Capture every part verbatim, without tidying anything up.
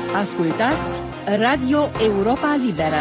Ascultați Radio Europa Liberă.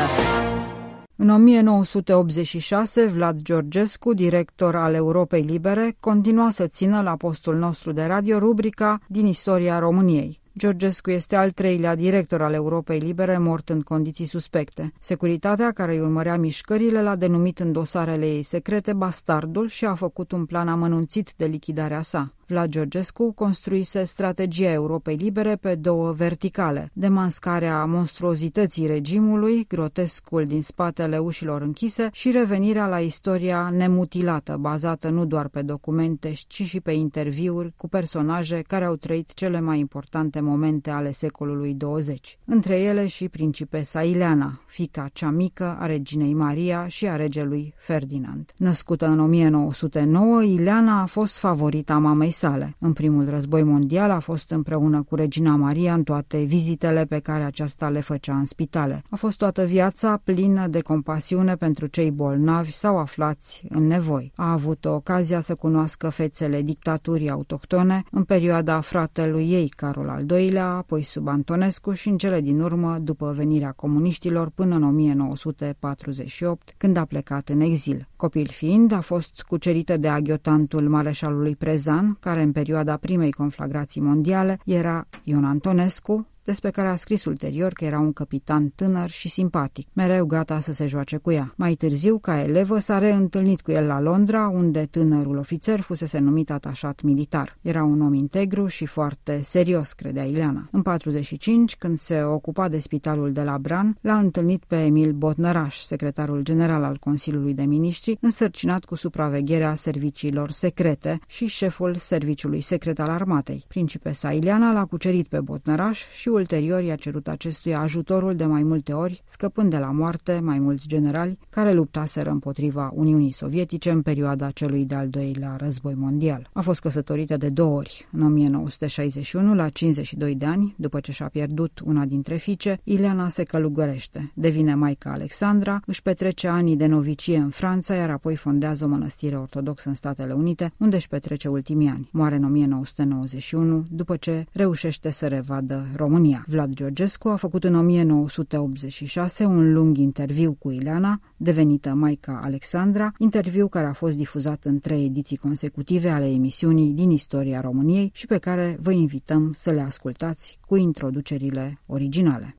În o mie nouă sute optzeci și șase, Vlad Georgescu, director al Europei Libere, continua să țină la postul nostru de radio rubrica Din istoria României. Georgescu este al treilea director al Europei Libere mort în condiții suspecte. Securitatea, care îi urmărea mișcările, l-a denumit în dosarele ei secrete bastardul și a făcut un plan amănunțit de lichidarea sa. Vlad Georgescu construise strategia Europei Libere pe două verticale: demascarea monstruozității regimului, grotescul din spatele ușilor închise, și revenirea la istoria nemutilată, bazată nu doar pe documente, ci și pe interviuri cu personaje care au trăit cele mai importante momente ale secolului douăzeci. Între ele și principesa Ileana, fiica cea mică a reginei Maria și a regelui Ferdinand. Născută în o mie nouă sute nouă, Ileana a fost favorita mamei sale. În primul război mondial a fost împreună cu regina Maria în toate vizitele pe care aceasta le făcea în spitale. A fost toată viața plină de compasiune pentru cei bolnavi sau aflați în nevoi. A avut ocazia să cunoască fețele dictaturii autohtone în perioada fratelui ei, Carol al doilea, apoi sub Antonescu și în cele din urmă după venirea comuniștilor până în o mie nouă sute patruzeci și opt, când a plecat în exil. Copil fiind, a fost cucerită de aghiotantul mareșalului Prezan, care în perioada primei conflagrații mondiale era Ion Antonescu, despre care a scris ulterior că era un capitan tânăr și simpatic, mereu gata să se joace cu ea. Mai târziu, ca elevă, s-a reîntâlnit cu el la Londra, unde tânărul ofițer fusese numit atașat militar. Era un om integru și foarte serios, credea Ileana. În patruzeci și cinci, când se ocupa de spitalul de la Bran, l-a întâlnit pe Emil Botnăraș, secretarul general al Consiliului de Miniștri, însărcinat cu supravegherea serviciilor secrete și șeful serviciului secret al armatei. Principesa Ileana l-a cucerit pe Botnăraș și ulterior i-a cerut acestuia ajutorul de mai multe ori, scăpând de la moarte mai mulți generali care luptaseră împotriva Uniunii Sovietice în perioada celui de-al doilea război mondial. A fost căsătorită de două ori. În o mie nouă sute șaizeci și unu, la cincizeci și doi de ani, după ce și-a pierdut una dintre fiice, Ileana se călugărește, devine maica Alexandra, își petrece anii de novicie în Franța, iar apoi fondează o mănăstire ortodoxă în Statele Unite, unde își petrece ultimii ani. Moare în o mie nouă sute nouăzeci și unu, după ce reușește să revadă România. Vlad Georgescu a făcut în o mie nouă sute optzeci și șase un lung interviu cu Ileana, devenită maica Alexandra, interviu care a fost difuzat în trei ediții consecutive ale emisiunii Din istoria României și pe care vă invităm să le ascultați cu introducerile originale.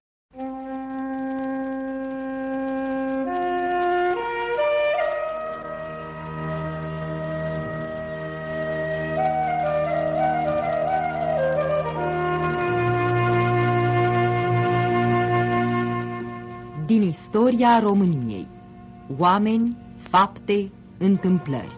Din istoria României. Oameni, fapte, întâmplări.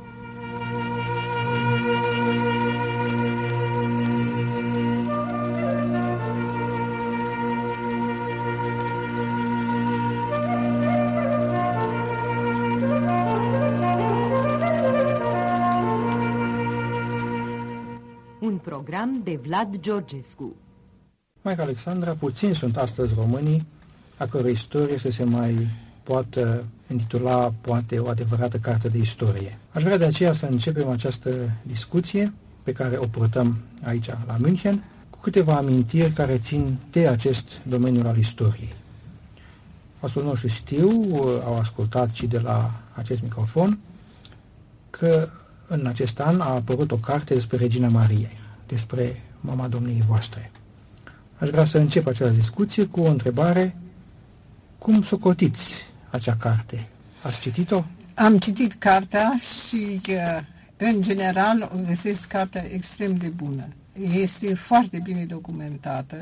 Un program de Vlad Georgescu. Maica Alexandra, puțini sunt astăzi românii a căror istorie să se mai poată intitula poate o adevărată carte de istorie. Aș vrea de aceea să începem această discuție pe care o purtăm aici la München cu câteva amintiri care țin de acest domeniu al istoriei. Ascultătorii noștri știu, au ascultat și de la acest microfon, că în acest an a apărut o carte despre Regina Maria, despre mama domniei voastre. Aș vrea să încep această discuție cu o întrebare: cum socotiți acea carte? Ați citit-o? Am citit cartea și, în general, o găsesc cartea extrem de bună. Este foarte bine documentată.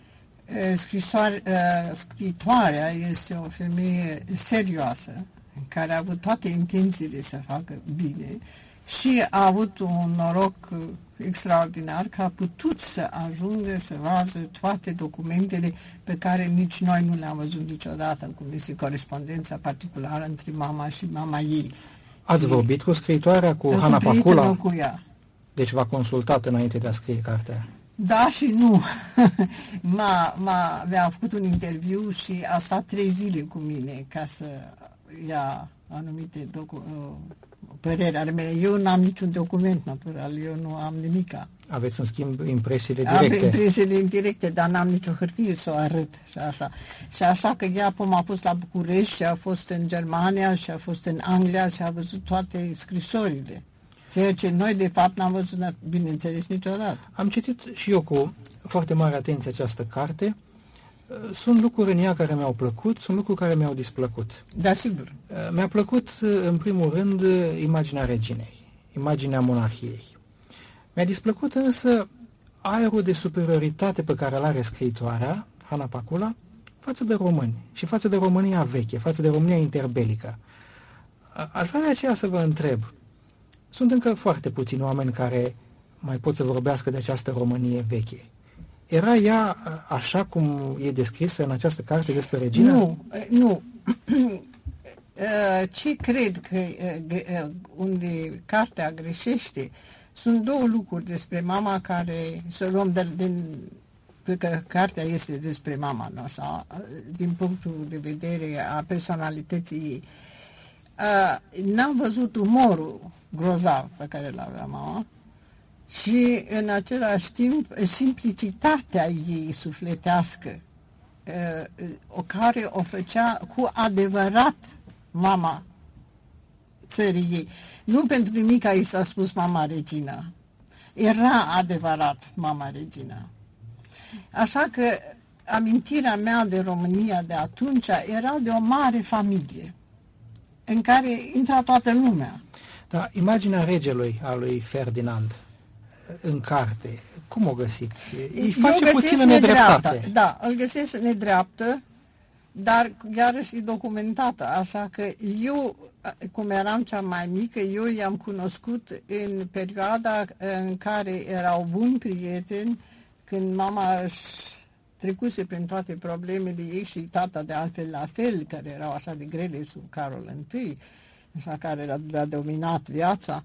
Scritoarea este o femeie serioasă, care a avut toate intențiile să facă bine și a avut un noroc extraordinar că a putut să ajungă să vadă toate documentele pe care nici noi nu le-am văzut niciodată, cum este corespondența particulară între mama și mama ei. Ați și vorbit cu scriitoarea, cu Hana Pacula? Cu ea. Deci v-a consultat înainte de a scrie cartea? Da și nu. m-a, m-a, mi-a făcut un interviu și a stat trei zile cu mine ca să ia anumite docu- părerea mea. Eu n-am niciun document natural, eu nu am nimica. Aveți, în schimb, impresiile Am directe. impresiile indirecte, dar n-am nicio hârtie să o arăt și așa. Și așa că ea până a fost la București și a fost în Germania și a fost în Anglia și a văzut toate scrisorile. Ceea ce noi, de fapt, n-am văzut, bineînțeles, niciodată. Am citit și eu cu foarte mare atenție această carte. Sunt lucruri în ea care mi-au plăcut, sunt lucruri care mi-au displăcut. Da, sigur. Mi-a plăcut, în primul rând, imaginea reginei, imaginea monarhiei. Mi-a displăcut însă aerul de superioritate pe care îl are scriitoarea, Hana Pakula, față de români și față de România veche, față de România interbelică. Aș vrea de aceea să vă întreb, sunt încă foarte puțini oameni care mai pot să vorbească de această Românie veche. Era ea așa cum e descrisă în această carte despre regină? Nu, nu. Ce cred că unde cartea greșește, sunt două lucruri despre mama care, să luăm de, din, că cartea este despre mama noastră, din punctul de vedere a personalității ei. N-am văzut umorul grozav pe care l-avea mama și în același timp simplicitatea ei sufletească, o care o făcea cu adevărat mama țării ei. Nu pentru nimic i s-a spus mama Regina. Era adevărat mama Regina. Așa că amintirea mea de România de atunci era de o mare familie în care intra toată lumea. Da, imaginea regelui a lui Ferdinand în carte, cum o găsiți? Îi face puțină nedreptate. Da, îl găsesc nedreaptă, dar iarăși e documentată, așa că eu, cum eram cea mai mică, eu i-am cunoscut în perioada în care erau buni prieteni, când mama își trecuse prin toate problemele ei și tata de altfel la fel, care erau așa de grele sub Carol I, așa care le-a dominat viața.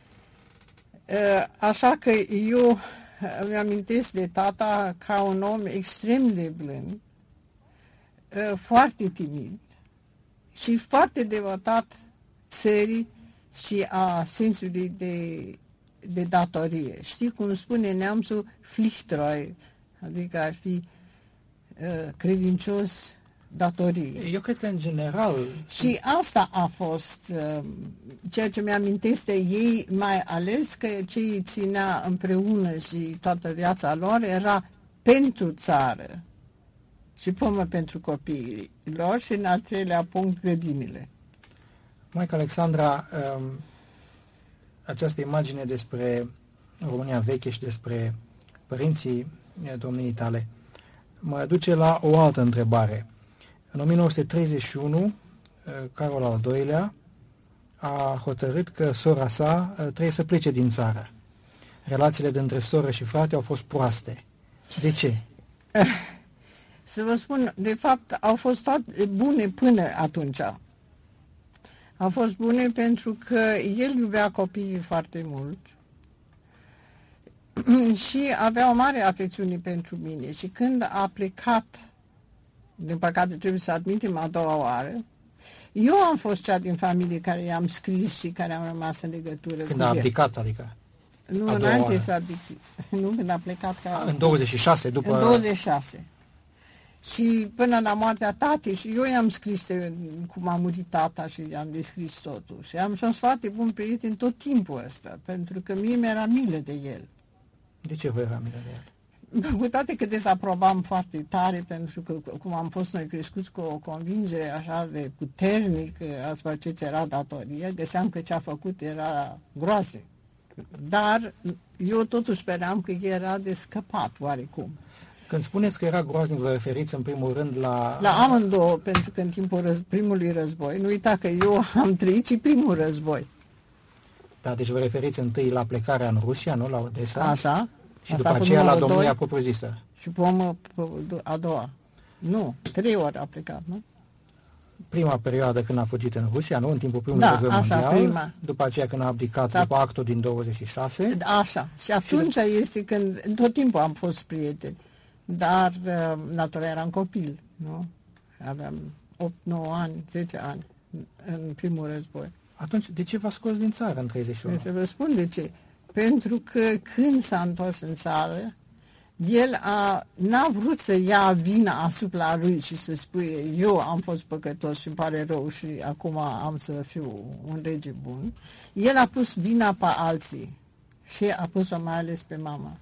Așa că eu îmi amintesc de tata ca un om extrem de blând, foarte timid și foarte devotat țării și a sensului de, de datorie. Știi cum spune neamțul, Pflichtreu, adică ar fi uh, credincios datorie. Eu cred că în general... Și asta a fost uh, ceea ce mi-amintesc de ei, mai ales că ce îi ținea împreună și toată viața lor era pentru țară și până pentru copiii lor și în al treilea punct grădinile. Maica Alexandra, um, această imagine despre România veche și despre părinții domniei tale mă duce la o altă întrebare. În o mie nouă sute treizeci și unu, Carol al doilea a hotărât că sora sa trebuie să plece din țară. Relațiile dintre soră și frate au fost proaste. De ce? Să vă spun, de fapt, au fost toate bune până atunci. Au fost bune pentru că el iubea copiii foarte mult și avea o mare afecțiune pentru mine. Și când a plecat, din păcate trebuie să admitem a doua oară, eu am fost cea din familie care i-am scris și care am rămas în legătură când cu el. Când a abdicat, adică? Nu, înainte să abdic. Nu, când a plecat ca... În douăzeci și șase, după... În douăzeci și șase. Și până la moartea tatei, și eu i-am scris de, cum a murit tata și i-am descris totul. Și am fost foarte bun prieten tot timpul ăsta, pentru că mie mi-era milă de el. De ce vă era milă de el? Cu toate că dezaprobam foarte tare, pentru că cum am fost noi crescuți cu o convingere așa de puternică asupra ce ți era datorie, găseam că ce a făcut era groaznic. Dar eu totuși speram că era de scăpat oarecum. Când spuneți că era groaznic, vă referiți în primul rând la... La amândouă, pentru că în timpul răz... primului război, nu uita că eu am trăit și primul război. Da, deci vă referiți întâi la plecarea în Rusia, nu? La Odessa. Așa. Și după aceea la domnia propriu-zisă. Și pe a doua. Nu, trei ori a plecat, nu? Prima perioadă când a fugit în Rusia, nu? În timpul primului da, război așa, mondial. Prima. După aceea când a abdicat, da. După actul din douăzeci și șase. Așa. Și atunci și de... este când, tot timpul am fost prieteni. Dar, natural, eram copil, nu? Aveam opt nouă ani, zece ani în primul război. Atunci, de ce v-a scos din țară în treizeci și unu? Să vă spun de ce. pentru că când s-a întors în țară, el a, n-a vrut să ia vina asupra lui și să spune eu am fost păcătos și îmi pare rău și acum am să fiu un rege bun. El a pus vina pe alții și a pus-o mai ales pe mama.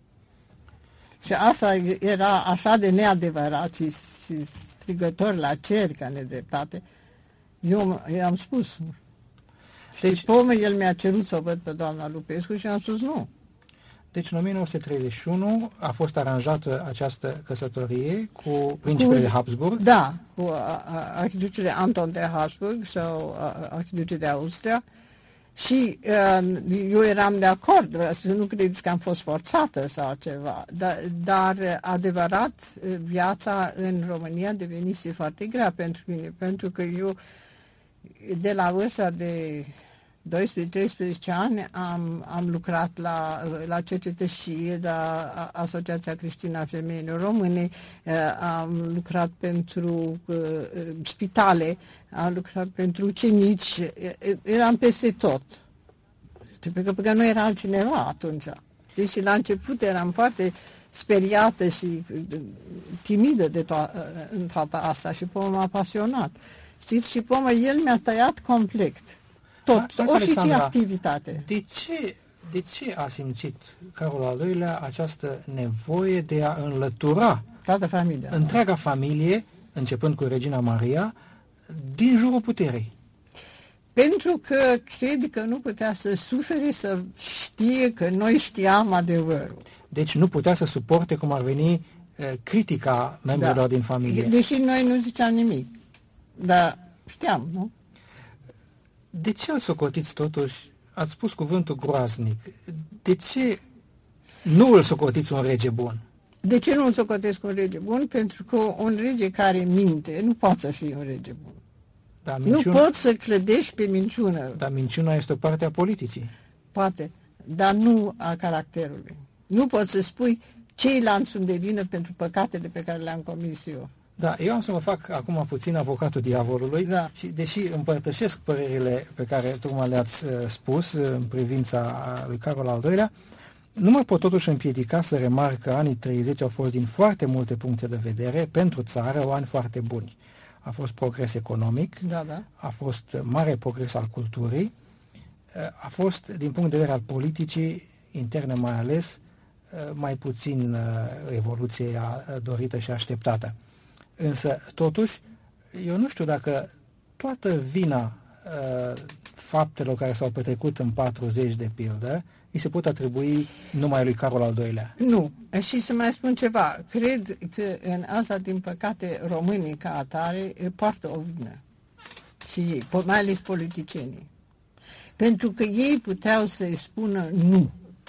Și asta era așa de neadevărat și, și strigător la cer ca nedreptate. Eu i-am spus. Deci, și pe urmă el mi-a cerut să o văd pe doamna Lupescu și am spus nu. Deci în o mie nouă sute treizeci și unu a fost aranjată această căsătorie cu principele de Habsburg. Da, cu arhiducele Anton de Habsburg sau arhiducele de Austria. Și uh, eu eram de acord, să nu credeți că am fost forțată sau ceva, dar, dar adevărat, viața în România devenise foarte grea pentru mine, pentru că eu de la vârsta de doisprezece treisprezece ani am, am lucrat la, la cercetășie, la Asociația Creștină a Femeilor Române, am lucrat pentru uh, spitale, am lucrat pentru ucenici, eram peste tot. Pentru că nu era altcineva atunci. Deci la început eram foarte speriată și timidă de to- în toată asta și pe m-a pasionat. Știți? Și pe el mi-a tăiat complet. Tot, da, orice activitate. De ce, de ce a simțit Carol al doilea această nevoie de a înlătura toată familia, întreaga familie, începând cu Regina Maria, din jurul puterii? Pentru că cred că nu putea să sufere, să știe că noi știam adevărul. Deci nu putea să suporte cum ar veni critica membrilor da. din familie. Deși noi nu ziceam nimic. Dar știam, nu? De ce îl socotiți totuși? Ați spus cuvântul groaznic. De ce nu îl socotiți un rege bun? De ce nu îl socotesc un rege bun? Pentru că un rege care minte nu poate să fie un rege bun. Da, minciuna... Nu poți să clădești pe minciună. Dar minciuna este o parte a politicii. Poate, dar nu a caracterului. Nu poți să spui ceilalți sunt de vină pentru păcatele pe care le-am comis eu. Da, eu am să mă fac acum puțin avocatul diavolului da. și deși împărtășesc părerile pe care tocmai le-ați uh, spus uh, în privința lui Carol al doilea, nu mă pot totuși împiedica să remarc că anii treizeci au fost din foarte multe puncte de vedere pentru țară o ani foarte buni. A fost progres economic, da, da. a fost mare progres al culturii, a fost, din punct de vedere al politicii interne mai ales, mai puțin evoluție dorită și așteptată. Însă, totuși, eu nu știu dacă toată vina faptelor care s-au petrecut în patruzeci de pildă îi se pot atribui numai lui Carol al doilea. Nu. Și să mai spun ceva. Cred că în asta, din păcate, românii ca atare poartă o vină. Și mai ales politicienii. Pentru că ei puteau să-i spună nu.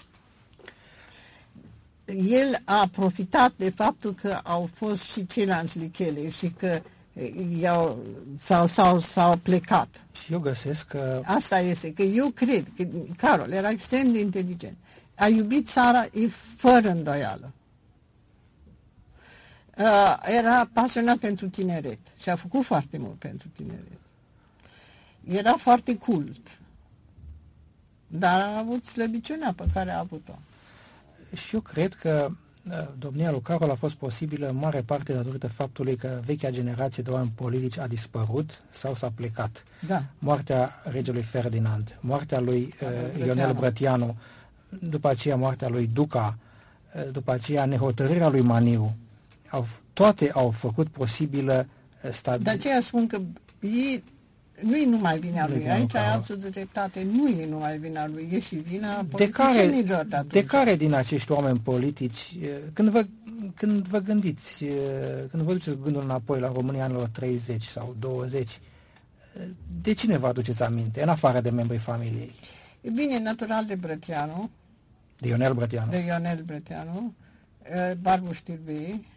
El a profitat de faptul că au fost și ceilalți lichele și că i-au, s-au, s-au, s-au plecat. Și eu găsesc că... Asta este, că eu cred că Carol era extrem de inteligent. A iubit țara e fără îndoială. Uh, era pasionat pentru tineret și a făcut foarte mult pentru tineret. Era foarte cult, dar a avut slăbiciunea pe care a avut-o. Și eu cred că domnia lui Carol a fost posibilă în mare parte datorită faptului că vechea generație de oameni politici a dispărut sau s-a plecat. Da. Moartea regelui Ferdinand, moartea lui uh, Ionel Brătianu, după aceea moartea lui Duca, uh, după aceea nehotărârea lui Maniu, au, toate au făcut posibilă stabilitatea. De aceea spun că ei, nu e numai vina lui, aici ai absolut dreptate, nu e numai vina lui, e și vina politicienilor de atunci. De care din acești oameni politici, când vă, când vă gândiți, când vă duceți gândul înapoi la România anilor treizeci sau douăzeci, de cine vă aduceți aminte, în afară de membrii familiei? E bine, natural de Brătianu. De Ionel Brătianu. De Ionel Brătianu, Barbu Știrbei,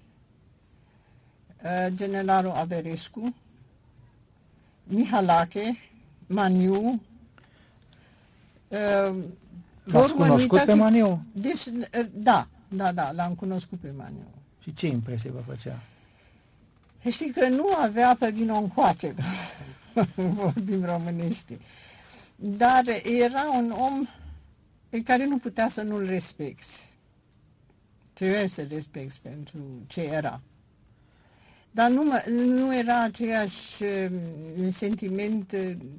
generalul Averescu, Mihalache, Maniu. Uh, L-ați cunoscut pe Maniu? Deci, da, da, da, l-am cunoscut pe Maniu. Și ce impresie vă făcea? Știi că nu avea pe vino încoace, vorbim românești. Dar era un om pe care nu putea să nu-l respecti. Trebuie să-l respecti pentru ce era. Dar nu, nu era aceeași sentiment,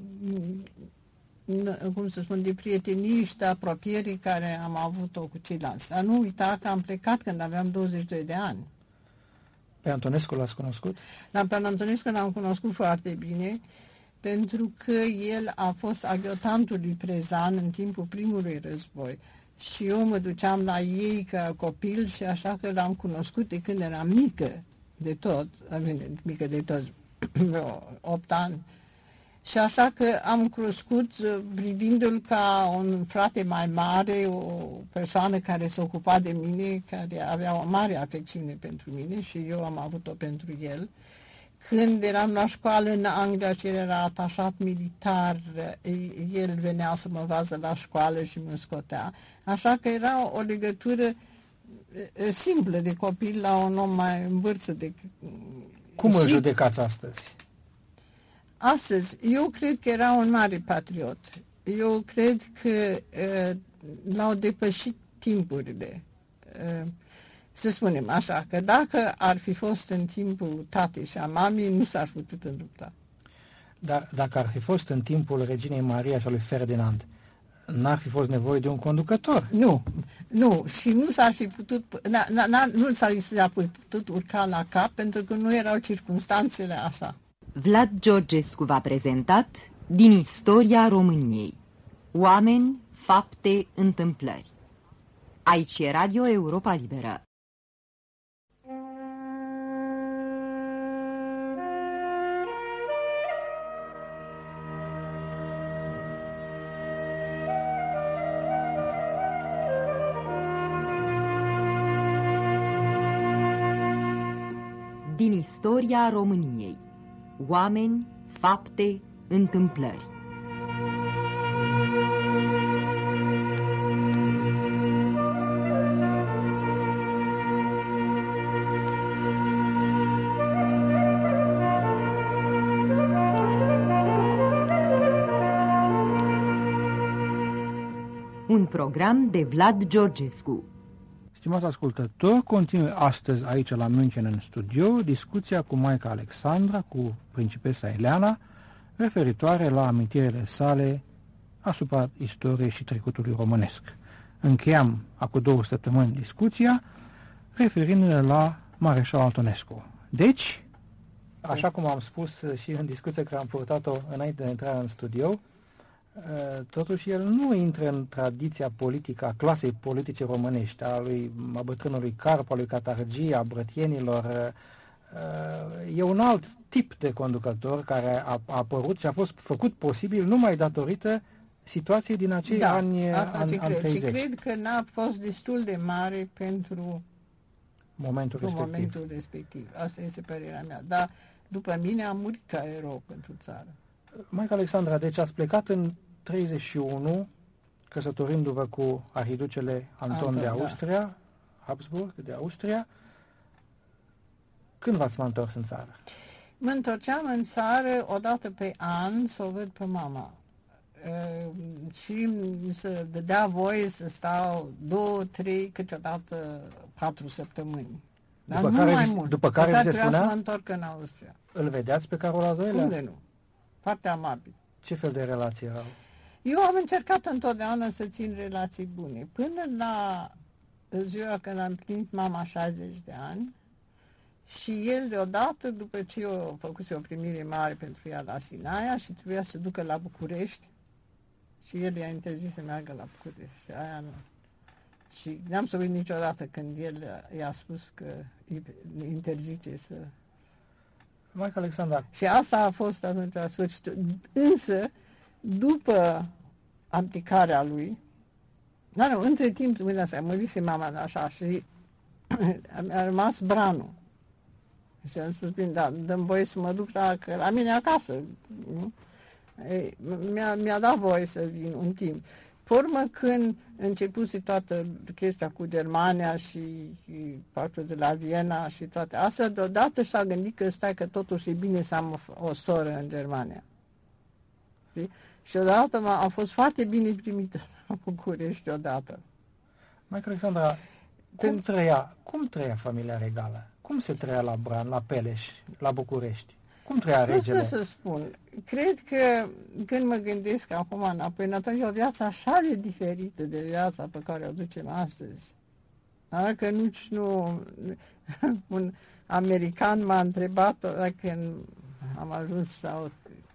cum să spun, de prietenie și de apropierii care am avut-o cu ceilalți. Dar nu uita că am plecat când aveam douăzeci și doi de ani. Pe Antonescu l-ați cunoscut? Dar pe Antonescu l-am cunoscut foarte bine, pentru că el a fost aghiotantul lui Prezan în timpul primului război. Și eu mă duceam la ei ca copil și așa că l-am cunoscut de când eram mică, de tot, mică de tot, opt ani. Și așa că am crescut privindu-l ca un frate mai mare, o persoană care se ocupa de mine, care avea o mare afecțiune pentru mine și eu am avut-o pentru el. Când eram la școală în Anglia și el era atașat militar, el venea să mă vază la școală și mă scotea. Așa că era o legătură simplă de copil la un om mai în vârstă. De... Cum îl și... judecați astăzi? Astăzi, eu cred că era un mare patriot. Eu cred că uh, l-au depășit timpurile. Uh, să spunem așa, că dacă ar fi fost în timpul tatei și a mamei, nu s-ar putut întâmpla. Dar dacă ar fi fost în timpul reginei Maria și a lui Ferdinand, n-ar fi fost nevoie de un conducător? Nu, nu, și nu s-ar fi putut, na, na, na, nu s-ar fi putut urca la cap, pentru că nu erau circumstanțele așa. Vlad Georgescu v-a prezentat Din istoria României. Oameni, fapte, întâmplări. Aici e Radio Europa Liberă. Din istoria României. Oameni, fapte, întâmplări. Un program de Vlad Georgescu. Stimați ascultători, continuă astăzi aici la München în studio discuția cu Maica Alexandra, cu principesa Eleana, referitoare la amintirile sale asupra istoriei și trecutului românesc. Încheiam acum două săptămâni discuția referindu-ne la Mareșal Antonescu. Deci, așa cum am spus și în discuția care am purtat-o înainte de intrarea în studio, totuși el nu intră în tradiția politică a clasei politice românești, a lui a bătrânului Carp, a lui Catargie, a brătienilor. E un alt tip de conducător care a, a apărut și a fost făcut posibil numai datorită situației din acei da, ani, ani, ani treizeci. Și cred că n-a fost destul de mare pentru momentul respectiv. momentul respectiv. Asta este părerea mea. Dar după mine a murit ca erou pentru țară. Maica Alexandra, deci ați plecat în treizeci și unu, căsătorindu-vă cu arhiducele Anton, Anton de Austria, da. Habsburg de Austria. Când v-ați mai întors în țară? Mă întorceam în țară o dată pe an să o văd pe mama. Uh, și să dădea voie să stau două, trei, câteodată patru săptămâni. Dar după nu care mai vi, mult. După care vi se spunea? Să mă întorc în Austria. Îl vedeați pe Carol al doilea? Unde nu? Foarte amabil. Ce fel de relații erau? Eu am încercat întotdeauna să țin relații bune. Până la ziua când am împlinit mama șaizeci de ani și el deodată, după ce eu făcuse o primire mare pentru ea la Sinaia și trebuia să ducă la București și el i-a interzis să meargă la București. Și aia nu. Și n-am să uit niciodată când el i-a spus că îi interzice să... Maica Alexandra. Și asta a fost atunci la sfârșitul. Însă, după abdicarea lui, nu, nu, între timp, mâine asta, mărise mama așa și a rămas Branu. Și am spus, bine, da, dăm voie să mă duc la, la mine acasă. Nu? Ei, mi-a, mi-a dat voie să vin un timp. Pe urmă, când începuse toată chestia cu Germania și, și partea de la Viena și toate astea, deodată și-a gândit că stai că totuși e bine să am o, o soră în Germania. Și, și odată a fost foarte bine primită la București odată. Maică Alexandra, cum trăia, cum trăia familia regală? Cum se trăia la Bran, la Peleș, la București? Cum trăia regele? Nu știu să spun. Cred că când mă gândesc acum înapoi, în atunci e o viață așa de diferită de viața pe care o ducem astăzi. Da? Că nici nu... Un american m-a întrebat dacă am ajuns sau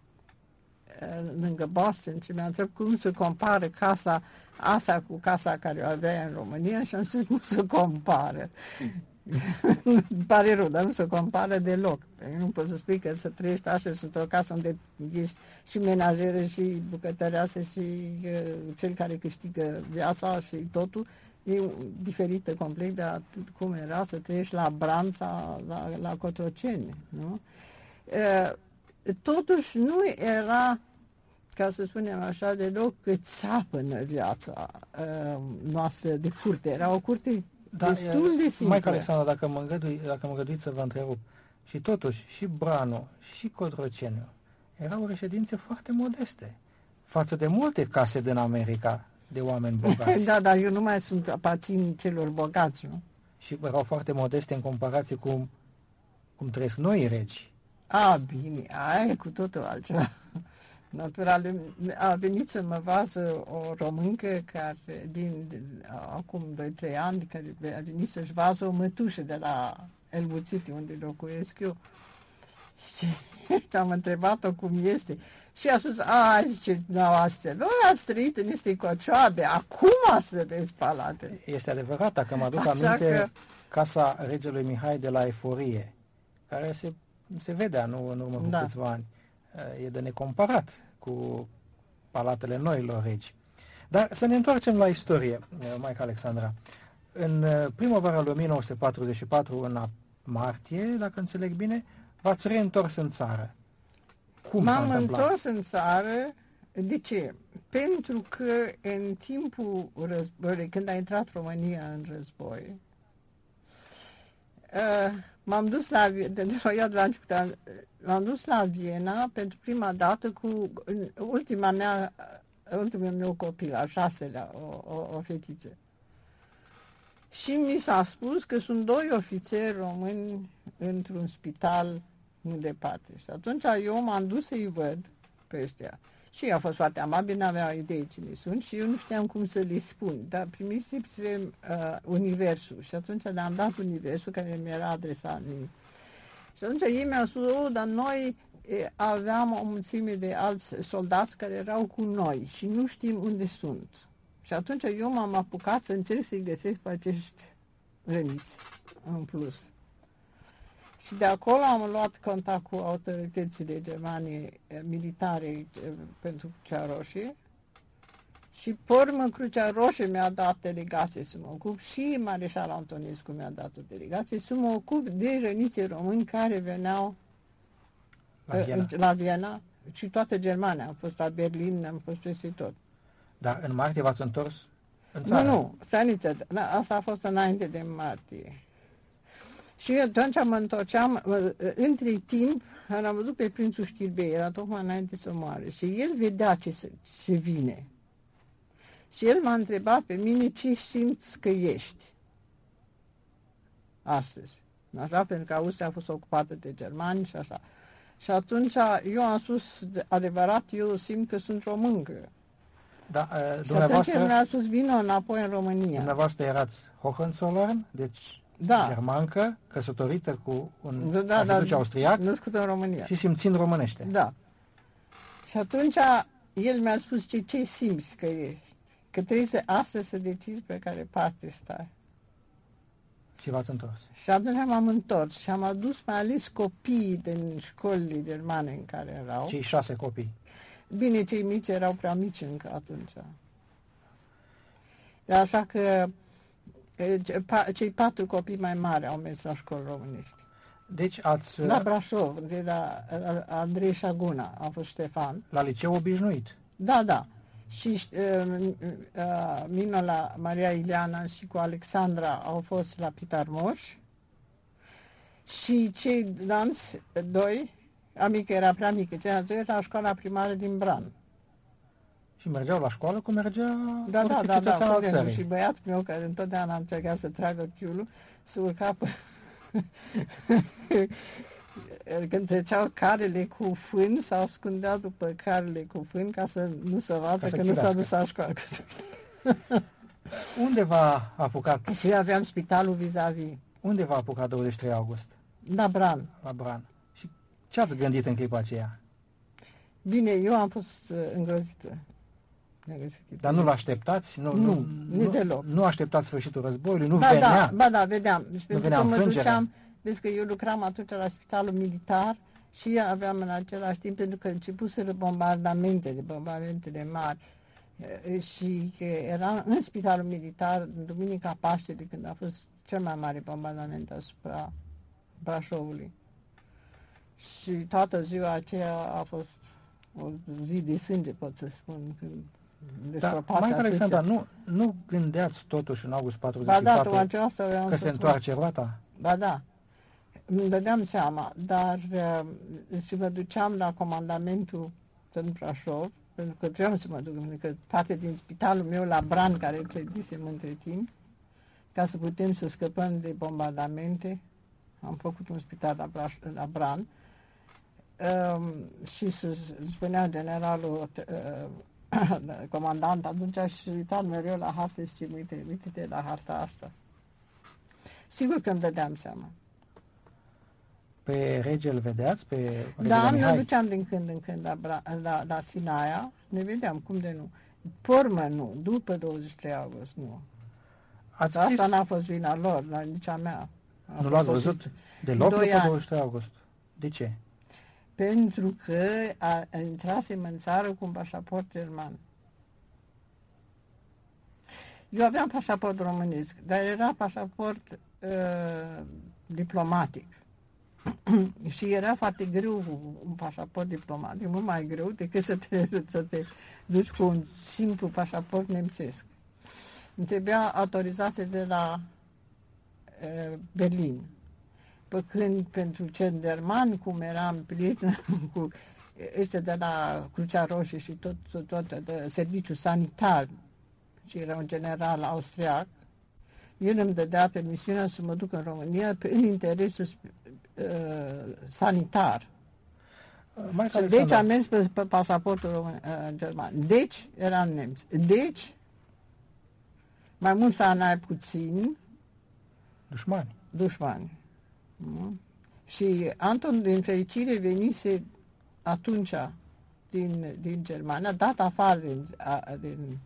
lângă Boston și mi-a întrebat cum se compară casa asta cu casa care o avea în România și am spus nu se compară. Îmi pare rău, dar nu se compară deloc. Nu poți să spui că să trăiești așa într-o casă unde ești și menajeră și bucătăreasă și uh, cel care câștigă viața și totul. E diferită complet de atât cum era să trăiești la Branța, la, la Cotroceni. Nu? Uh, totuși nu era, ca să spunem așa, deloc cât țapănă viața uh, noastră de curte. Era o curte da, destul de simplă. Maică Alexandra, dacă mă îngădui, dacă mă îngăduiți să vă întrerup, și totuși, și Branu, și Cotroceniu erau reședințe foarte modeste față de multe case din America de oameni bogați. Da, dar eu nu mai sunt aparțin celor bogați, nu? Și erau foarte modeste în comparație cu cum trăiesc noi regi. A, bine, aia e cu totul altceva. Natural, a venit să mă vază o româncă care, din, din acum doi trei ani, care a venit să-și vază o mătușă de la Elbuțiti, unde locuiesc eu. Și am întrebat-o cum este. Și a spus, a, zice, dumneavoastră, voi ați trăit în niște cocioabe, acum să vezi palate. Este adevărat, dacă mă aduc Așa aminte, că... casa regelui Mihai de la Eforie, care se, se vedea nu, în urmă cu da. câțiva ani, e de necomparat cu palatele noilor regi. Dar să ne întoarcem la istorie, Maică Alexandra. În primăvara lui o mie nouă sute patruzeci și patru, în martie, dacă înțeleg bine, v-ați reîntors în țară. Cum M-am întors în țară. De ce? Pentru că în timpul războiului, când a intrat România în război, uh, m-am dus la, de, de, de la început, m-am dus la Viena pentru prima dată cu ultima mea, ultimul meu copil, al șaselea, o, o, o fetiță. Și mi s-a spus că sunt doi ofițeri români într-un spital nu departe. Și atunci eu m-am dus să-i văd pe ăștia. Și a fost foarte amabil, n-aveau idee cine sunt și eu nu știam cum să le spun. Dar primisem uh, Universul și atunci le-am dat Universul care mi-era adresat mie. Și atunci ei mi-au spus, oh, dar noi e, aveam o mulțime de alți soldați care erau cu noi și nu știm unde sunt. Și atunci eu m-am apucat să încerc să-i găsesc pe acești răniți în plus. Și de acolo am luat contact cu autoritățile germane militare pentru Crucea Roșie și pe urmă Crucea Roșie mi-a dat delegație să mă ocup și Mareșal Antonescu mi-a dat o delegație să mă ocup de răniții români care veneau la Viena, la Viena și toată Germania. Am fost la Berlin, am fost peste tot. Dar în martie v-ați întors în țară? Nu, nu, Saniță, asta a fost înainte de martie. Și atunci mă întorceam, între timp, am văzut pe prințul Știrbei, era tocmai înainte să moare, și el vedea ce se, se vine. Și el m-a întrebat pe mine ce simți că ești astăzi. Așa, pentru că Austria a fost ocupată de germani și așa. Și atunci eu am spus, adevărat, eu simt că sunt româncă. Da, uh, și atunci el mi-a spus, vină înapoi în România. Dumneavoastră erați Hohenzollern, deci da. germancă, căsătorită cu un da, da, arhiduc da, austriac, născut în România. Și simțind românește. Da. Și atunci el mi-a spus ce, ce simți că ești. Că trebuie să astăzi să decizi pe care parte stai. Și v-ați întors. Și atunci m-am întors și am adus mai ales copiii din școlile germane în care erau. Cei șase copii. Bine, cei mici erau prea mici încă atunci. Dar așa că cei patru copii mai mari au mers la școli românești. Deci ați... La Brașov, de la Andrei Șaguna, a fost Ștefan. La liceu obișnuit. Da, da. Și uh, uh, Minola, Maria Ileana și cu Alexandra au fost la Pitarmoș. Și cei danți, doi, a mică era prea mică, cei doi la școala primară din Bran. Și mergeau la școală cum mergea Da, da, da, da, al corect. țării. Și băiatul meu, care întotdeauna încerca să tragă chiulul, să urca pe... Când treceau carele cu fân, s-au ascundea după carele cu fân ca să nu se vadă că nu s-a dus la școală. Unde v-a apucat? Și aveam spitalul vis-a-vis. Unde v-a apucat douăzeci și trei august? La Bran. La Bran. Și ce ați gândit în clipa aceea? Bine, eu am fost uh, îngrozită. Dar nu l-așteptați? Nu, Nu, nici deloc. Nu așteptați sfârșitul războiului? Nu ba, venea? Da, ba da, vedeam. Și pentru venea că mă înfrângerea? duceam, vezi că eu lucram atunci la spitalul militar și aveam în același timp, pentru că începuseră bombardamentele, bombardamentele mari. E, și că era în spitalul militar, în Duminica Paștelui, când a fost cel mai mare bombardament asupra Brașovului. Și toată ziua aceea a fost o zi de sânge, pot să spun. Când Da, mai Alexandra, nu, nu gândeați totuși în august patruzeci și patru ba da, asta că se întoarce roata? Ba da, îmi dădeam seama, dar și mă duceam la comandamentul în Brașov, pentru că trebuia să mă duc, pentru că parte din spitalul meu la Bran, care clădisem între timp, ca să putem să scăpăm de bombardamente. Am făcut un spital la, Braș, la Bran um, și să spunea generalul uh, comandant atunci și uitam mereu la hartă și zice, uite, uite-te la harta asta. Sigur că îmi dădeam seama. Pe rege îl vedeați? Pe regele Da, Mihai? ne duceam din când în când la, Bra- la, la Sinaia, ne vedeam, cum de nu. Pormă nu, după douăzeci și trei august nu. Ați Asta scris? n-a fost vina lor, la nici a mea. A Nu fost l-ați o văzut situ- deloc doi după ani. douăzeci și trei august? De ce? Pentru că a, a intrasem în țară cu un pașaport german. Eu aveam pașaport românesc, dar era pașaport uh, diplomatic. Și era foarte greu cu un pașaport diplomatic, mult mai greu decât să te, să te duci cu un simplu pașaport nemțesc. Îmi trebuia autorizație de la uh, Berlin. Pe când pentru cel german, cum eram prieten cu ăștia de la Crucea Roșie și tot, tot, tot de serviciu sanitar, și era un general austriac, el îmi dădea permisiunea să mă duc în România în interesul uh, sanitar. Mai Și deci am mers pe, pe pașaportul român, uh, german. Deci eram nemți. Deci, mai mult sau mai puțin, Dușmani. dușmani. Nu? Și Anton, din fericire, venise atunci din, din Germania, dat afară din, a, din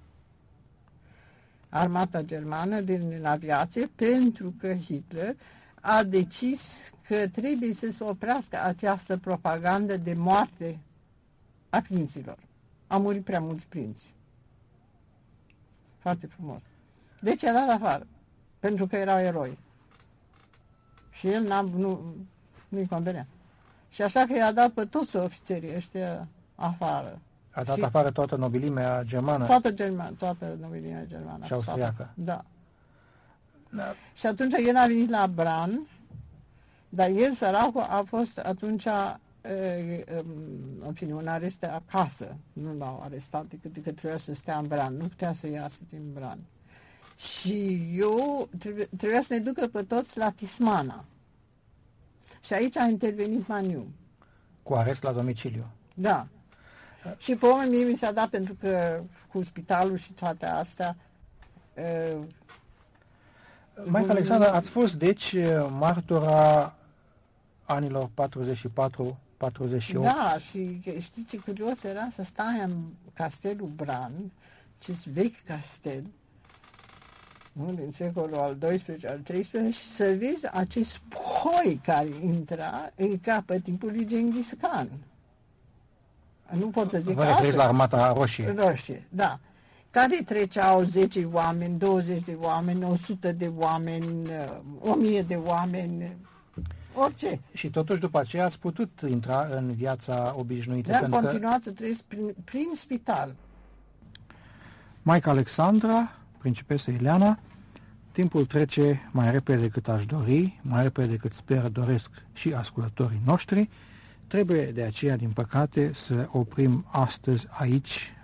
armata germană, din aviație, pentru că Hitler a decis că trebuie să se oprească această propagandă de moarte a prinților. Au murit prea mulți prinți. Foarte frumos. Deci a dat afară, pentru că erau eroi. Și el n-a, nu, nu-i convenea. Și așa că i-a dat pe toți ofițerii ăștia afară. A dat Și afară toată nobilimea germană toată germană, toată nobilimea germană. și austriacă. Da. Da. Și atunci el a venit la Bran, dar el, săracul, a fost atunci, e, în fine, un arest acasă. Nu l-au arestat decât că trebuia să stea în Bran. Nu putea să iasă din Bran. Și eu trebuie, trebuia să ne ducă pe toți la Tismana. Și aici a intervenit Maniu. Cu arest la domiciliu. Da. Și pe urmă mie mi s-a dat, pentru că cu spitalul și toate astea... Uh, Maica Alexandra, ați fost deci martora anilor patruzeci și patru patruzeci și opt. Da, și știi ce curios era să stai în castelul Bran, acest vechi castel, nu, din secolul al doisprezecelea, al treisprezecelea, și să vezi acest poi care intra în ca pe timpul lui Genghis Khan. Nu pot să zic Vă referiți la Armata Roșie. Roșie, da. Care treceau zece oameni, douăzeci de oameni, o sută de oameni, o mie de oameni, orice. Și totuși după aceea ați putut intra în viața obișnuită. Dar pentru continuați că să trăiesc prin, prin spital. Maica Alexandra, principesa Ileana, timpul trece mai repede decât aș dori, mai repede decât sper, doresc și ascultătorii noștri. Trebuie de aceea, din păcate, să oprim astăzi aici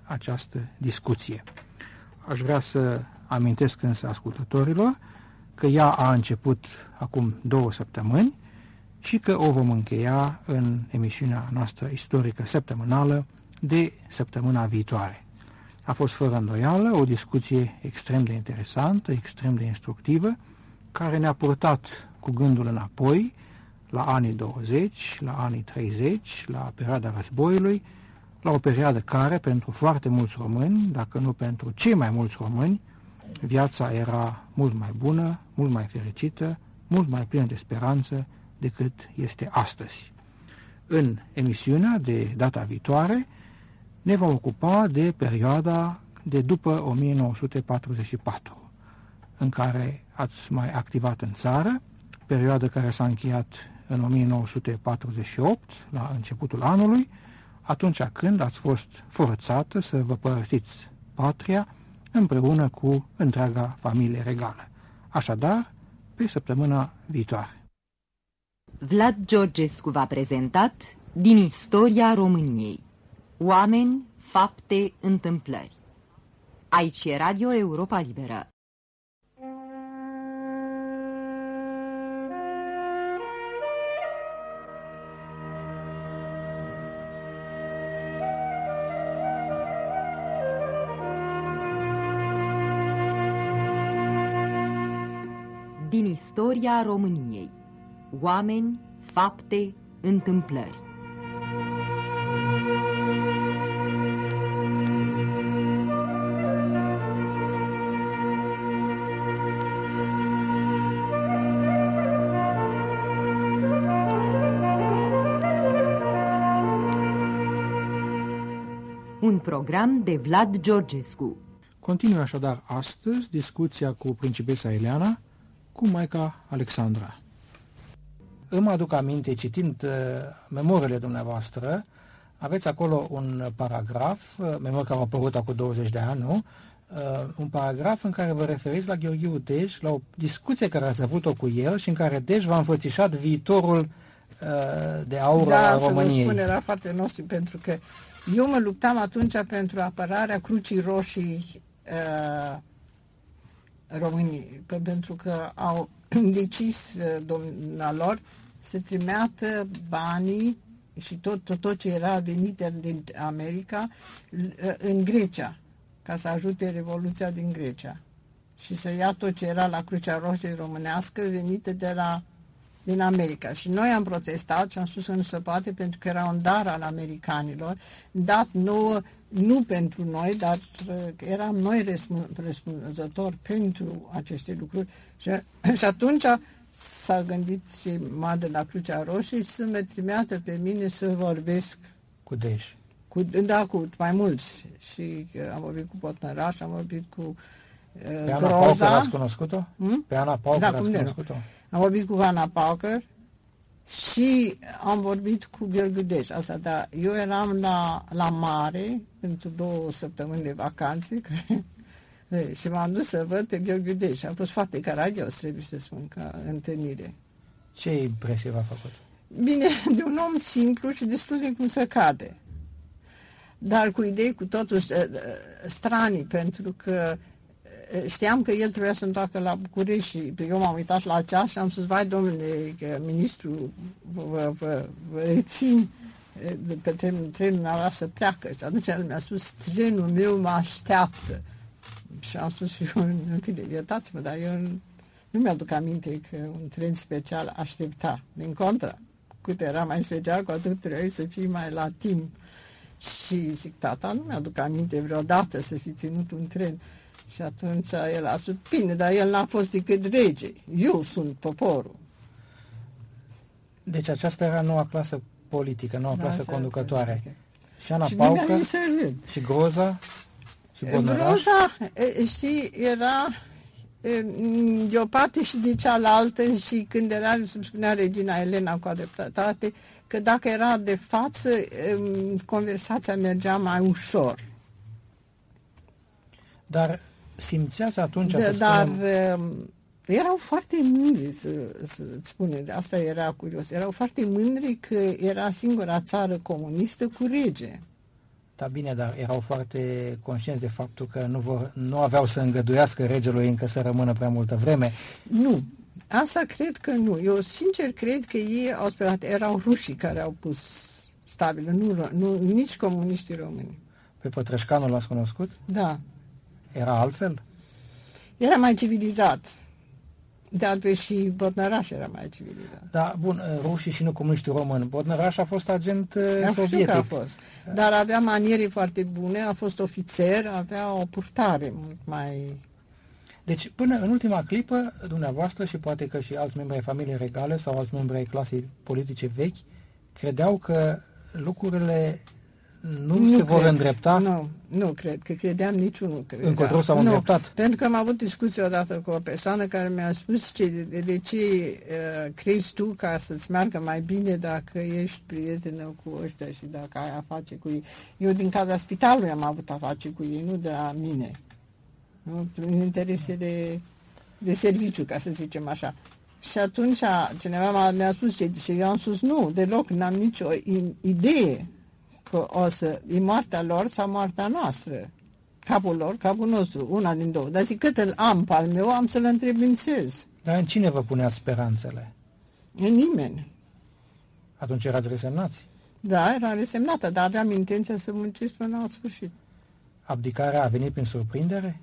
această discuție. Aș vrea să amintesc însă ascultătorilor că ea a început acum două săptămâni și că o vom încheia în emisiunea noastră istorică săptămânală de săptămâna viitoare. A fost fără îndoială o discuție extrem de interesantă, extrem de instructivă, care ne-a purtat cu gândul înapoi la anii douăzeci, la anii treizeci, la perioada războiului, la o perioadă care, pentru foarte mulți români, dacă nu pentru cei mai mulți români, viața era mult mai bună, mult mai fericită, mult mai plină de speranță decât este astăzi. În emisiunea de data viitoare ne vom ocupa de perioada de după o mie nouă sute patruzeci și patru, în care ați mai activat în țară, perioadă care s-a încheiat în o mie nouă sute patruzeci și opt, la începutul anului, atunci când ați fost forțată să vă părăsiți patria împreună cu întreaga familie regală. Așadar, pe săptămâna viitoare. Vlad Georgescu v-a prezentat Din istoria României. Oameni, fapte, întâmplări. Aici e Radio Europa Liberă. Din istoria României. Oameni, fapte, întâmplări. Un program de Vlad Georgescu. Continui așadar astăzi discuția cu principesa Eleana, cu maica Alexandra. Îmi aduc aminte, citind uh, memoriile dumneavoastră, aveți acolo un paragraf, uh, memorii care au apărut acum douăzeci de ani, nu? Uh, un paragraf în care vă referiți la Gheorghiu Dej, la o discuție care ați avut-o cu el și în care Dej v-a înfățișat viitorul uh, de aur da, al României. Da, să vă spun, era foarte nostru, pentru că eu mă luptam atunci pentru apărarea Crucii Roșii uh, României, pentru că au decis domnilor să trimeată banii și tot, tot, tot ce era venit din America în Grecia, ca să ajute Revoluția din Grecia și să ia tot ce era la Crucea Roșie românească venită de la, din America. Și noi am protestat și am spus că nu se poate, pentru că era un dar al americanilor, dat nouă, nu pentru noi, dar eram noi răspunzători pentru aceste lucruri. Și, și atunci s-a gândit și ma de la Crucea Roșie să mă trimeată pe mine să vorbesc cu Dej. Cu, da, cu mai mulți. Și am vorbit cu Potnăraș, am vorbit cu uh, Pe Ana Groza. Pauker ați cunoscut-o? Hmm? Pe Ana Pauker da, ați cunoscut-o? Am vorbit cu Ana Pauker și am vorbit cu Gheorghiu Dej. Asta, da, eu eram la, la mare pentru două săptămâni de vacanțe și m-am dus să văd pe Gheorghiu Dej. A fost foarte caragios, trebuie să spun, ca întâlnire. Ce impresie v-a făcut? Bine, de un om simplu și destul de cum se cade. Dar cu idei cu totul stranii, pentru că știam că el trebuia să întoarcă la București și eu m-am uitat la ceas și am spus, vai, domnule ministru, vă, vă, vă rețin pe trenul, trenul meu să pleacă. Și atunci el mi-a spus, trenul meu mă așteaptă. Și am spus, eu, iertați-mă, dar eu nu mi-aduc aminte că un tren special aștepta. Din contră, cu cât era mai special, cu atât trebuie să fii mai la timp. Și zic, tata, nu mi-aduc aminte vreodată să fi ținut un tren. Și atunci el a spus, bine, dar el n-a fost decât rege. Eu sunt poporul. Deci aceasta era noua clasă politică, noua da, clasă conducătoare. Politică. Și Ana și Pauker, și Groza, și Potnăraș. Groza, știi, era de o parte și de cealaltă și când era, îmi spunea regina Elena cu adeptate, că dacă era de față, conversația mergea mai ușor. Dar simțeați atunci... De, dar spunem... erau foarte mândri, să, să-ți spune, asta era curios, erau foarte mândri că era singura țară comunistă cu rege. Da, bine, dar erau foarte conștienți de faptul că nu, vor, nu aveau să îngăduiască regelui încă să rămână prea multă vreme. Nu. Asta cred că nu. Eu sincer cred că ei au sperat. Erau rușii care au pus stabilă, nu, nu nici comuniștii români. Pe Pătrășcanu l-ați cunoscut? Da. Era altfel? Era mai civilizat. De altfel și Bodnăraș era mai civilizat. Da, bun, rușii și nu comuniștii români. Bodnăraș a fost agent a sovietic. A fost. Dar avea maniere foarte bune, a fost ofițer, avea o purtare mult mai... Deci, până în ultima clipă, dumneavoastră și poate că și alți membri ai familiei regale sau alți membri ai clasei politice vechi, credeau că lucrurile nu, nu se cred. vor îndrepta? Nu, nu cred, că credeam niciunul. Încotro s-au îndreptat? Pentru că am avut discuție odată cu o persoană care mi-a spus ce, de, de ce uh, crezi tu ca să-ți meargă mai bine dacă ești prietenă cu ăștia și dacă ai afaceri cu ei. Eu din cauza spitalului am avut afaceri cu ei, nu de la mine. Nu? Prin interese de, de serviciu, ca să zicem așa. Și atunci cineva mi-a spus ce, și eu am spus nu, deloc, n-am nicio idee că o să, e moartea lor sau moartea noastră. Capul lor, capul nostru, una din două. Dar zic, cât îl am pe al meu, am să-l întrebințez. Dar în cine vă puneați speranțele? În nimeni. Atunci erați resemnați? Da, eram resemnată, dar aveam intenția să muncesc până la sfârșit. Abdicarea a venit prin surprindere?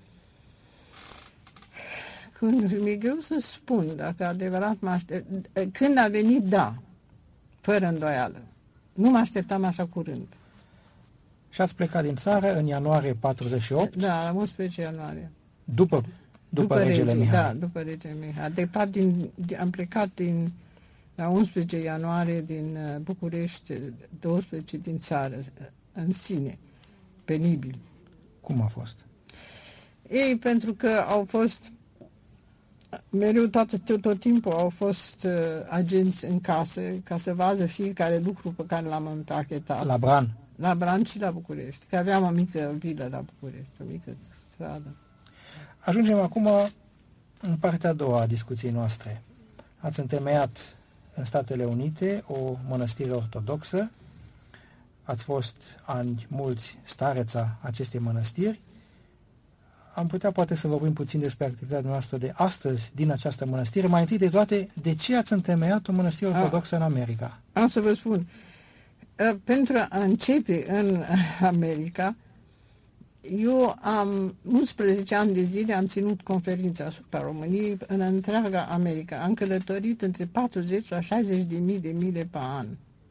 Când mi-e greu să spun dacă adevărat mă aștept. Când a venit, da, fără îndoială. Nu mă așteptam așa curând. Și ați plecat din țară în ianuarie patruzeci și opt? Da, la unsprezece ianuarie. După, după, după regele rege, Mihai? Da, după regele Mihai. De fapt, din, am plecat din, la unsprezece ianuarie din București, douăsprezece din țară, în sine, penibil. Cum a fost? Ei, pentru că au fost, mereu tot, tot, tot timpul au fost uh, agenți în casă ca să vadă fiecare lucru pe care l-am împachetat. La Bran? La Bran și la București, că aveam o mică vilă la București, o mică stradă. Ajungem acum în partea a doua a discuției noastre. Ați întemeiat în Statele Unite o mănăstire ortodoxă, ați fost ani mulți stareța acestei mănăstiri. Am putea poate să vorbim puțin despre activitatea noastră de astăzi din această mănăstire. Mai întâi de toate, de ce ați întemeiat o mănăstire ortodoxă în America? Am să vă spun. Pentru a începe în America, eu am unsprezece ani de zile am ținut conferința asupra României în întreaga America. Am călătorit între patruzeci la șaizeci de mii de mile pe an.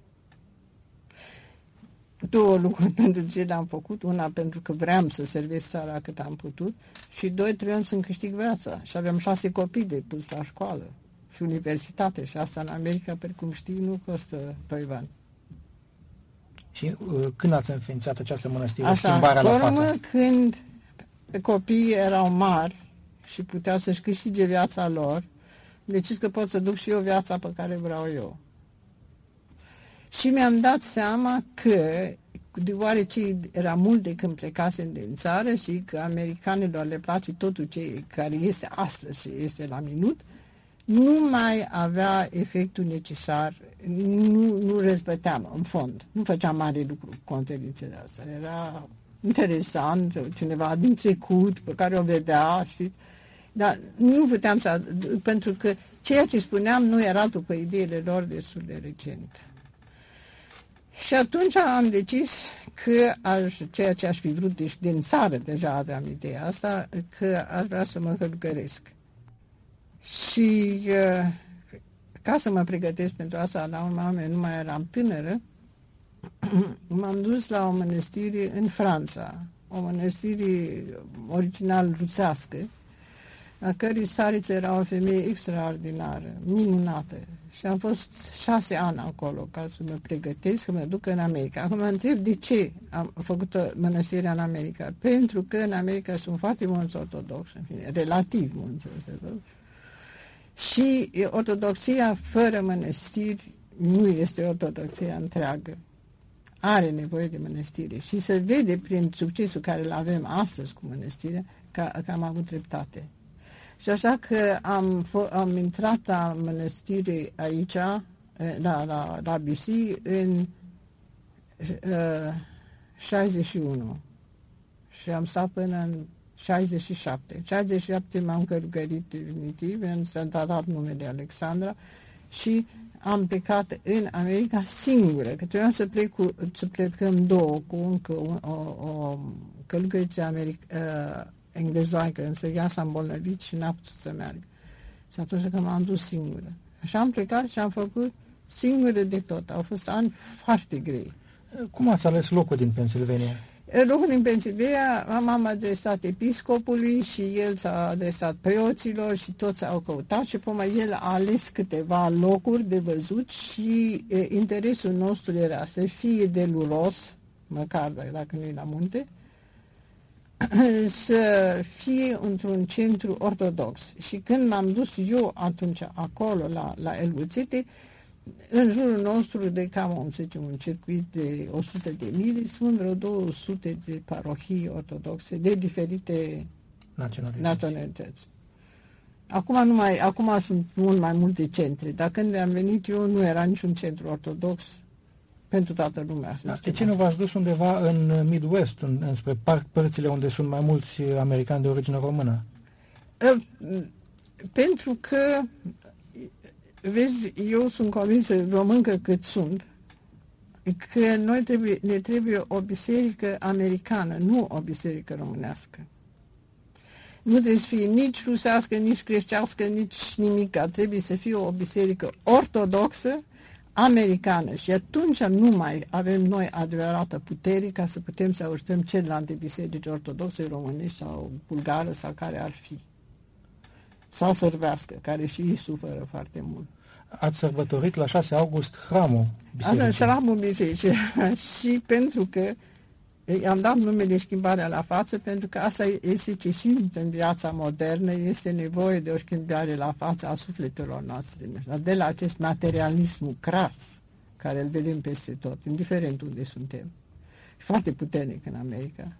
Două lucruri pentru ce le-am făcut. Una pentru că vreau să servesc țara cât am putut și doi, trebuiam să-mi câștig viața. Și aveam șase copii de pus la școală și universitate și asta în America, pe cum știi, nu costă doi bani. Și uh, când ați înființat această mănăstire, asta, schimbarea la față? Când copiii erau mari și puteau să-și câștige viața lor, decis că pot să duc și eu viața pe care vreau eu. Și mi-am dat seama că, deoarece era mult de când plecasem din țară și că americanilor le place totul ce care este astăzi și este la minut, nu mai avea efectul necesar, nu, nu răzbăteam în fond, nu făceam mare lucru cu conferințele astea. Era interesant, cineva din trecut pe care o vedea, știți? Dar nu puteam să, pentru că ceea ce spuneam nu era după ideile lor destul de recente. Și atunci am decis că aș, ceea ce aș fi vrut, deci din țară deja aveam ideea asta, că aș vrea să mă călugăresc. Și ca să mă pregătesc pentru asta, la urmă nu mai eram tânără, m-am dus la o mănăstire în Franța, o mănăstire original rusească, a cărei stariță era o femeie extraordinară, minunată. Și am fost șase ani acolo ca să mă pregătesc, să mă duc în America. Acum mă întreb de ce am făcut mănăstirea în America. Pentru că în America sunt foarte mulți ortodoxi, în fine, relativ mulți ortodoxi. Și ortodoxia fără mănăstiri nu este ortodoxia întreagă. Are nevoie de mănăstire. Și se vede prin succesul care îl avem astăzi cu mănăstirea că, că am avut dreptate. Și așa că am, am intrat la mănăstire aici, la, la, la B C, în uh, șaizeci și unu și am stat până în șaizeci și șapte. În șaizeci și șapte m-am călugărit definitiv, s-a dat numele Alexandra și am plecat în America singură, că trebuia să, plec cu, să plecăm două cu încă un, o, o călugăriță americ- uh, englezoaică, însă ea s-a îmbolnăvit și n-a putut să meargă. Și atunci că m-am dus singură. Și am plecat și am făcut singură de tot. Au fost ani foarte grei. Cum ați ales locul din Pennsylvania? Locul din Pennsylvania m-am adresat episcopului și el s-a adresat preoților și toți au căutat și până el a ales câteva locuri de văzut și e, interesul nostru era să fie de luros, măcar dacă nu e la munte, să fie într-un centru ortodox. Și când m-am dus eu atunci acolo la, la Elbuțite, în jurul nostru de cam, să zicem, un circuit de o sută de mile, sunt vreo două sute de parohii ortodoxe de diferite naționalități. naționalități. Acum, nu mai, acum sunt mult mai multe centre, dar când am venit eu nu era niciun centru ortodox pentru toată lumea. Da, de ce nu v-ați dus undeva în Midwest, în, înspre par, părțile unde sunt mai mulți americani de origine română? Pentru că vezi, eu sunt convinsă, româncă cât sunt, că noi trebuie, ne trebuie o biserică americană, nu o biserică românească. Nu trebuie să fie nici rusească, nici creștească, nici nimic. Trebuie să fie o biserică ortodoxă, americană. Și atunci nu mai avem noi adevărată putere ca să putem să ajutăm celelalte biserici ortodoxe românești sau bulgare sau care ar fi. Sau sărbească, care și ei suferă foarte mult. Ați sărbătorit la șase august hramul bisericii. Hramul bisericii. Și pentru că i-am dat numele schimbarea la față, pentru că asta este ce simt în viața modernă, este nevoie de o schimbare la față a sufletelor noastre. De la acest materialism cras, care îl vedem peste tot, indiferent unde suntem. Foarte puternic în America.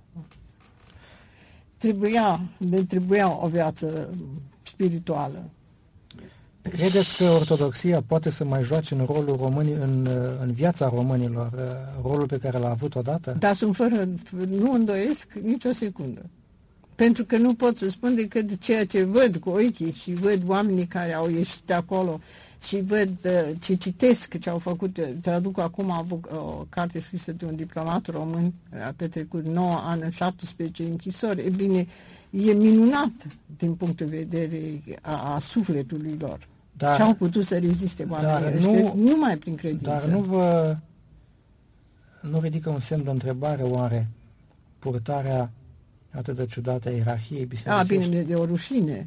Trebuia, ne trebuia o viață spirituală. Credeți că ortodoxia poate să mai joace în rolul românii, în, în viața românilor, rolul pe care l-a avut odată? Dar sunt fără, nu îndoiesc nicio secundă. Pentru că nu pot să spun decât ceea ce văd cu ochii și văd oamenii care au ieșit de acolo și văd ce citesc, ce au făcut. Traduc acum o carte scrisă de un diplomat român, a petrecut nouă ani în șaptesprezece închisori. E bine, e minunat din punctul de vedere a, a sufletului lor. Dar, și au putut să reziste oamenii nu, numai prin credință. Dar nu vă nu ridică un semn de întrebare oare purtarea atât de ciudată a ierarhiei bisericești? A, bine, de o rușine.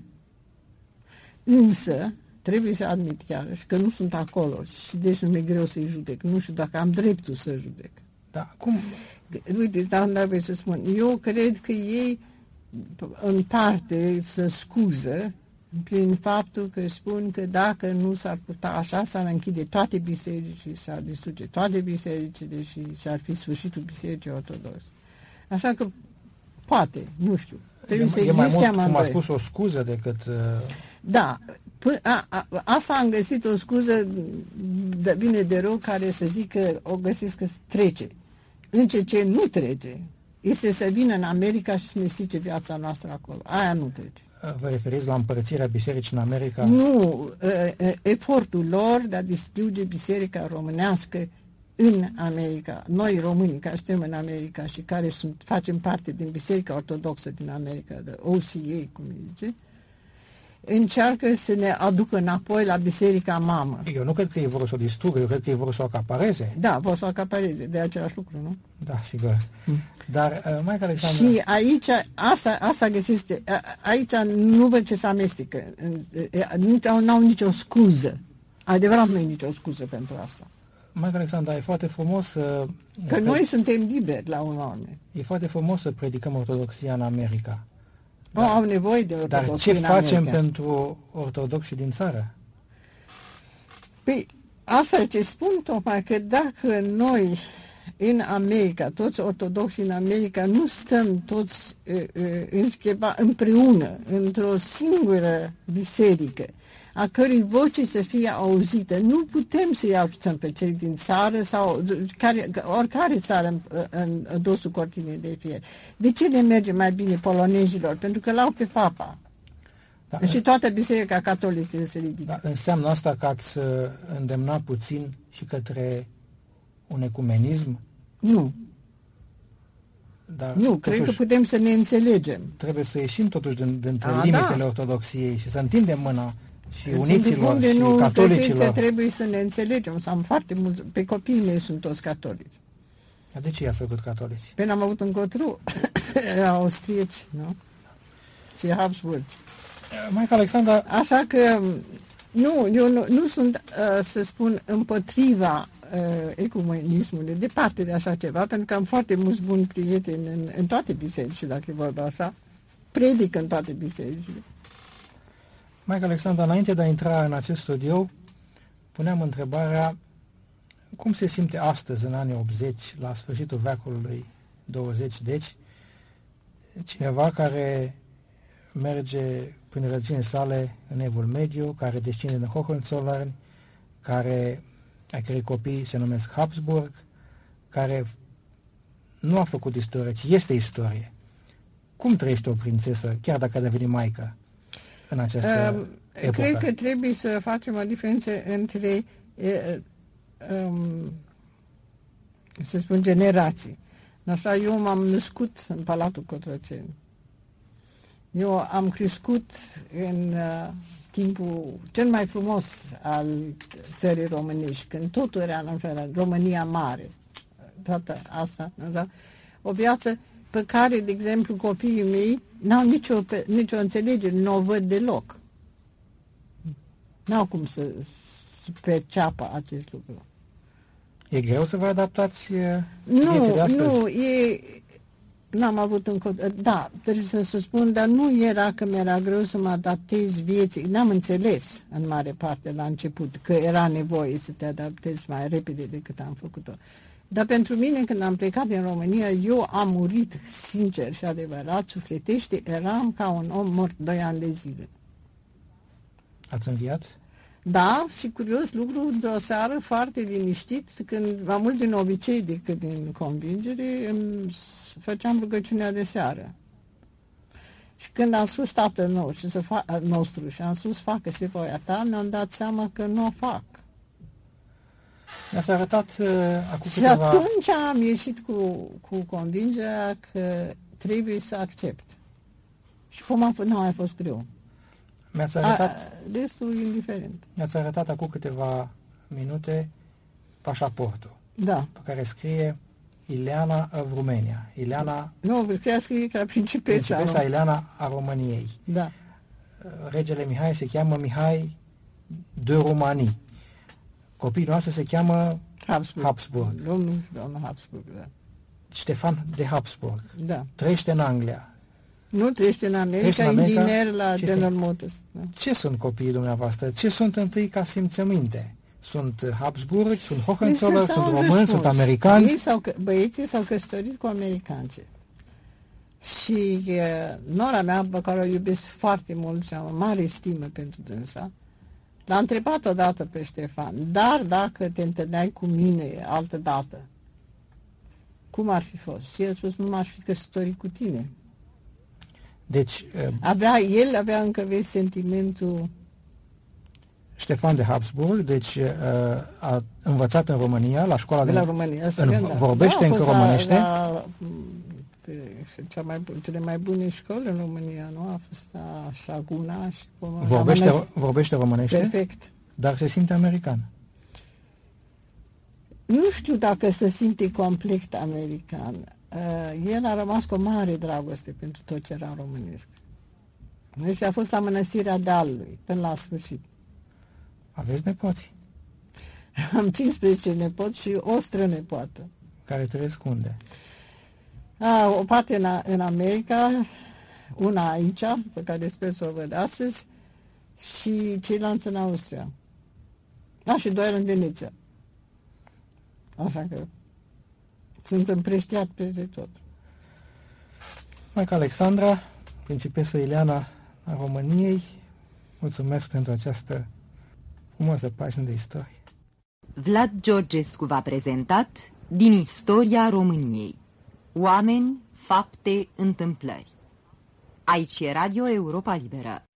Însă, trebuie să admit iarăși că nu sunt acolo și deci nu mi-e greu să-i judec. Nu știu dacă am dreptul să judec. Da, cum? Uite, dar trebuie să spun. Eu cred că ei în parte să scuză prin faptul că spun că dacă nu s-ar putea așa, s-ar închide toate bisericii, s-ar distruge toate bisericile și s-ar fi sfârșitul bisericii ortodoxe. Așa că poate, nu știu. Trebuie e, să e mai mult, amândoi. cum a spus, o scuză decât... Uh... Da, p- a, a, asta am găsit o scuză de bine de rău care să zic că o găsesc că trece. În ce ce nu trece este să vină în America și să ne strice viața noastră acolo. Aia nu trece. Vă referiți la împărțirea bisericii în America? Nu, efortul lor de a distruge biserica românească în America. Noi românii care suntem în America și care sunt, facem parte din Biserica Ortodoxă din America, de O C A, cum îi zice, încearcă să ne aducă înapoi la biserica mamă. Eu nu cred că ei vor să o distrugă, eu cred că ei vor să o acapareze. Da, vor să o acapareze, de același lucru, nu? Da, sigur. Hmm. Dar, uh, Maica Alexandra... Și aici, asta, asta găsește, aici nu văd ce se amestecă. Nu au nicio scuză. Adevărat nu e nicio scuză pentru asta. Maica Alexandra, e foarte frumos să... Că noi pre... suntem liberi la un moment. E foarte frumos să predicăm ortodoxia în America. Nu dar, au nevoie de ortodoxie. Dar ce facem America? Pentru ortodoxi din țară? Păi, asta e ce spun tocmai, că dacă noi în America, toți ortodoxi în America, nu stăm toți uh, uh, împreună, într-o singură biserică, a cărui voce să fie auzită. Nu putem să-i ajutăm pe cei din țară sau care, oricare țară în, în dosul cortinei de fier. De ce le merge mai bine polonezilor? Pentru că l-au pe papa. Da, și toată biserica catolică se ridică. Da, înseamnă asta că ați îndemna puțin și către un ecumenism? Nu. Dar nu, totuși, cred că putem să ne înțelegem. Trebuie să ieșim totuși din, dintre A, limitele da. ortodoxiei și să întindem mâna și uniților și nu catolicilor. Că trebuie să ne înțelegem. Am foarte mulți, pe copiii mei sunt toți catolici. Dar de ce i-ați făcut catolici? Păi n-am avut încotru. Erau austrieci, nu? Și Habsburg. Maica Alexandra... Așa că, nu, eu nu, nu sunt, uh, să spun, împotriva uh, ecumenismului, departe de așa ceva, pentru că am foarte mulți buni prieteni în, în toate bisericile, dacă e vorba așa. Predic în toate bisericile. Maica Alexandra, înainte de a intra în acest studio, puneam întrebarea cum se simte astăzi, în anii optzeci, la sfârșitul veacului douăzeci, deci, cineva care merge prin rădăcinile sale în Evul Mediu, care descinde din Hohenzollern, care, ai cărei copii se numesc Habsburg, care nu a făcut istorie, ci este istorie. Cum trăiește o prințesă, chiar dacă a devenit maică, în această um, epocă? Cred că trebuie să facem o diferență între, um, să spun, generații. Așa, eu m-am născut în Palatul Cotroceni. Eu am crescut în uh, timpul cel mai frumos al țării românești, când totul era în fel, România mare, toată asta, da? O viață pe care, de exemplu, copiii mei n-au nicio, nicio înțelegere, nu o văd deloc. N-au cum să, să perceapă acest lucru. E greu să vă adaptați nu, de astăzi? Nu, e... N-am avut încă... Da, trebuie să, să spun, dar nu era că mi-era greu să mă adaptez vieții. N-am înțeles, în mare parte, la început, că era nevoie să te adaptezi mai repede decât am făcut-o. Dar pentru mine, când am plecat din România, eu am murit, sincer și adevărat, sufletește, eram ca un om mort doi ani de zile. Ați înviat? Da, și curios lucru, într-o seară foarte liniștit, când, mai mult din obicei decât din convingere, îmi făceam rugăciunea de seară. Și când am spus Tatăl nostru, să fa- nostru și am spus facă-se voia ta, mi-am dat seama că nu o fac. Mi-ați arătat uh, acum și câteva... atunci am ieșit cu, cu convingerea că trebuie să accept. Și cum a fost, nu a mai fost greu. Mi-ați arătat... A, restul indiferent. Mi-ați arătat acum câteva minute pașaportul. Da. Pe care scrie Ileana of Romania. Ileana... Nu, scria scrie ca principesa. Principesa Ileana a României. Da. Regele Mihai se cheamă Mihai de Romanii. Copiii noastre se cheamă Habsburg. Habsburg. Domnul și doamna Habsburg, da. Ștefan de Habsburg. Da. Trăiește în Anglia. Nu trăiește în America, inginer la General Motors. Da. Ce sunt copiii dumneavoastră? Ce sunt întâi ca simțăminte? Sunt Habsburg, sunt Hohenzollern, sunt români, răspuns. Sunt americani? Ei s-au, băieții s-au căsătorit cu americani. Și e, nora mea, pe care o iubesc foarte mult și am o mare stimă pentru dânsa, l-a întrebat odată pe Ștefan, dar dacă te întâlneai cu mine altă dată, cum ar fi fost? Și el a spus, nu m-aș fi căsătorit cu tine. Deci, avea, el avea încă, vezi, sentimentul... Ștefan de Habsburg, deci a învățat în România, la școala de... La România, în, în, vorbește da, încă românește. La, la, cea mai, cele mai bune școli în România, nu? A fost la Șaguna și... Vorbește, mănăs... vorbește românește? Perfect. Dar se simte american. Nu știu dacă se simte complet american. Uh, el a rămas cu o mare dragoste pentru tot ce era românesc. Deci a fost la Mănăstirea Dealului, până la sfârșit. Aveți nepoți? Am cincisprezece nepoți și o strănepoată. Care trăiesc unde? A, o parte în, în America, una aici, pe care sper să o văd astăzi, și ceilalți în Austria. A, și doi în Veneția. Așa că sunt împrăștiat peste tot. Maica Alexandra, principesă Ileana a României, Mulțumesc pentru această frumoasă pagină de istorie. Vlad Georgescu v-a prezentat Din istoria României. Oameni, fapte, întâmplări. Aici e Radio Europa Liberă.